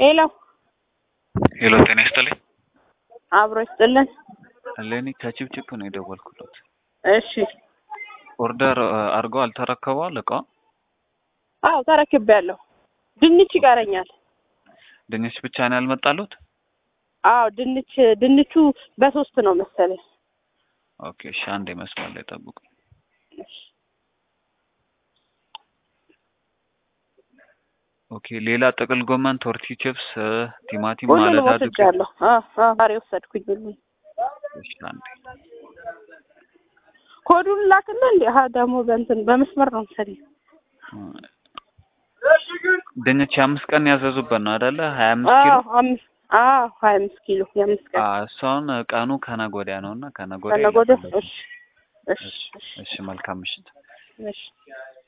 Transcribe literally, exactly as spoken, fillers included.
ሄሎ ሄሎ ጤና ይስጥልኝ። አብሮ ይስጥልን። ለኔ ከቺፕቺፕ ነው የደወልኩት። እሺ ኦርደር አርገው አልተረከበው እቃ? አዎ ተረክቤያለሁ። ድንች ይቀረኛል። ድንች ብቻ ነው ያልመጣሉት? አዎ ድንች ድንቹ በሶስት ነው መሰለኝ። ኦኬ እሺ አንዴ መስመር ላይ ጠብቁ። ኦኬ ሌላ ጥቅል ጎመን፣ ቶርቲ ቺፕስ፣ ቲማቲም ማለት አድርጋለሁ። አዎ አዎ አሬ ወሰድኩኝ። እሺ አንዴ ኮዱን ላክልኝ እንዴ? አሃ ደግሞ በእንትን በመስመር ነው መሰለኝ። ድንች አምስት ቀን ያዘዙበት ነው አይደለ? ሀያ አምስት ኪሎ። አዎ አምስት አዎ ሀያ አምስት ኪሎ የአምስት ቀን። አዎ እሷን ቀኑ ከነገ ወዲያ ነውና ከነገ ወዲያ። ከነገ ወዲያ። እሺ እሺ እሺ መልካም ምሽት። እሺ